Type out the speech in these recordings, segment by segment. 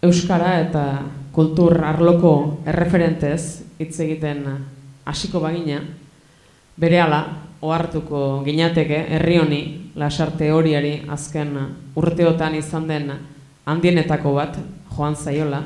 euskara eta kultur arloko erreferentez hitz egiten hasiko bagina, berehala ohartuko ginateke herri honi, Lasarte horiari azken urteotan izan den handienetako bat joan zaiola.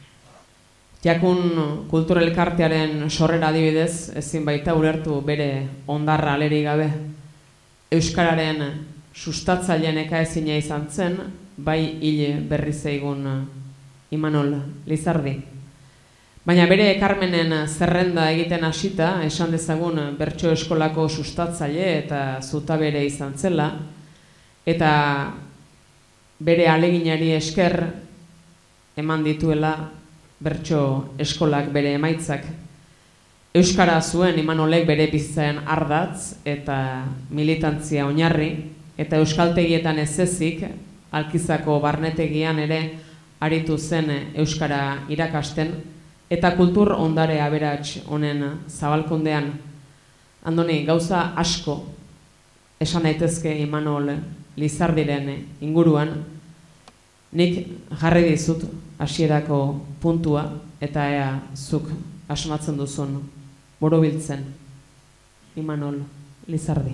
Jakun kultur elkartearen sorrera adibidez, ezin baita ulertu bere ondarra alerik gabe. Euskararen sustatzaile nekaezina izan zen, bai hil berri zaigun Imanol Lizardi. Baina bere ekarmenen zerrenda egiten hasita, esan dezagun bertso eskolako sustatzaile eta zutabere izan zela, eta bere aleginari esker eman dituela bertso eskolak bere emaitzak. Euskara zuen Imanolek bere bizitzaren ardatz eta militantzia oinarri, eta euskaltegietan ez ezik, Alkizako barnetegian ere aritu zen euskara irakasten, eta kultur ondare aberats honen zabalkundean. Andoni, gauza asko esan daitezke Imanol Lizardiren inguruan, nik jarri dizut hasierako puntua, eta ea zuk asmatzen duzun borobiltzen Imanol Lizardi.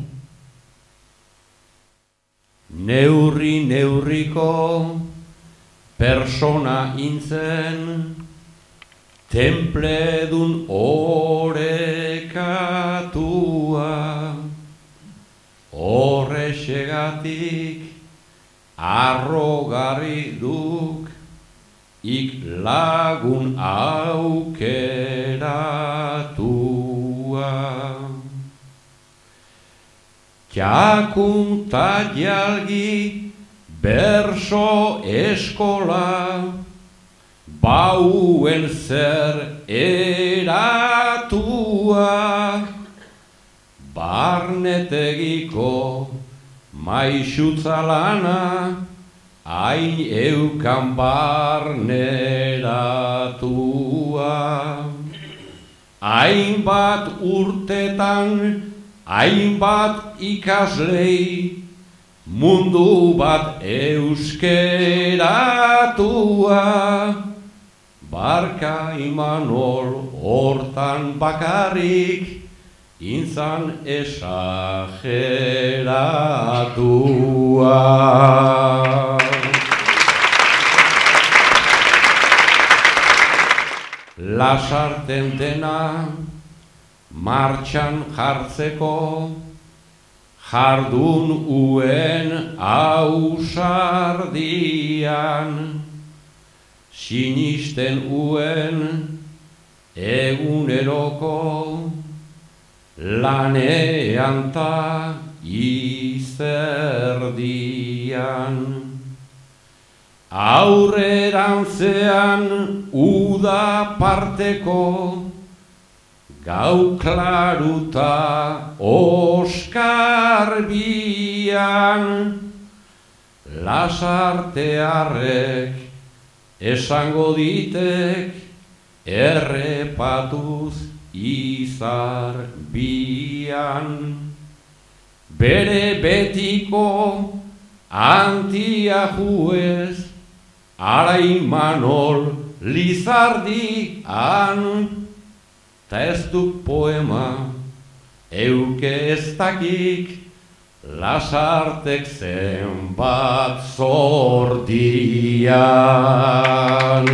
Neurriko persona intzen, templedun orekatua, horrexegatik arrogarri duk ik lagun aukeratua. Txakunta jalgi berso eskola, bauen zer eratua, barnetegiko maixutza lana, hain eukan barneratua. Hainbat urtetan, hainbat ikaslei, mundu bat euskeratua. Barka Imanol hortan bakarrik, inzan esageratua. Lasarten dena martxan jartzeko, jardun uen ausardian, sinisten uen eguneroko lanean ta izerdian. Aurrerantzean uda parteko, gau klaruta oskarbian. Lasartearrek esango ditek, errepatuz izar bian. Bere betiko antia juez, ara Imanol Lizardian. Ta ez duk poema euke ez dakik, Lasartek zenbat zordian.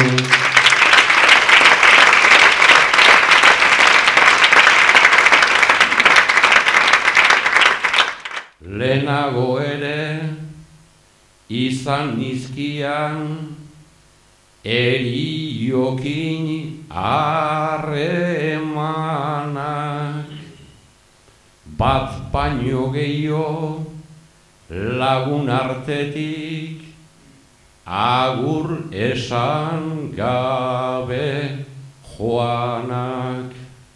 Lehenago ere izan nizkian, eriokin harremanak. Bat baino gehiago lagun artetik, agur esan gabe joanak.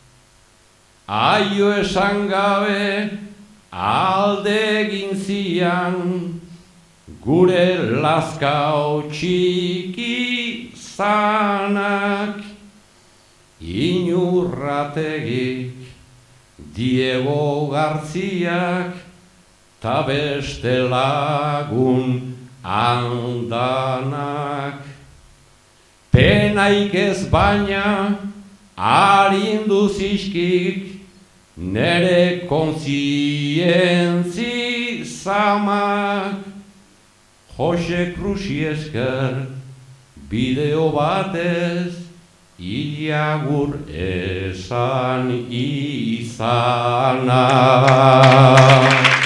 Aio esan gabe alde egin zian, gure Lazkao txiki zanak. Inurrategik, Diego Garziak, ta beste lagun andanak. penaik ez baina arindu zizkik nere kontzientzi zamak. Jose Krusi esker bideo batez iagur esan izana.